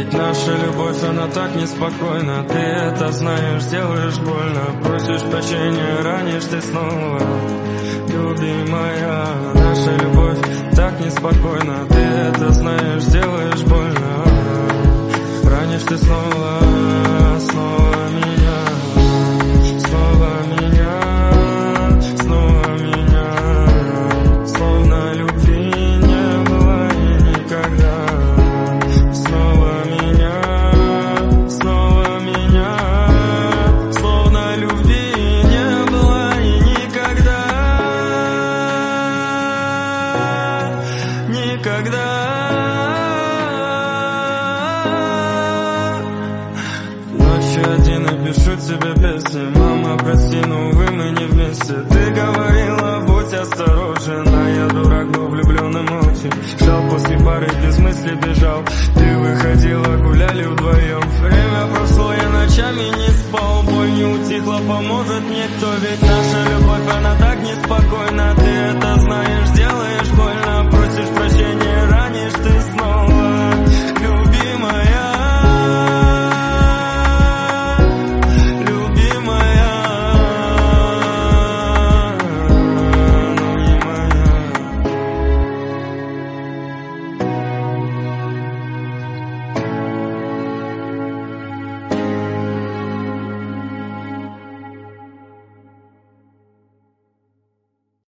Наша любовь, она так неспокойна. Ты это знаешь, делаешь больно. Просишь прощения, ранишь ты снова. Любимая, наша любовь так неспокойна. Ты это знаешь, делаешь больно. Ранишь ты снова, снова.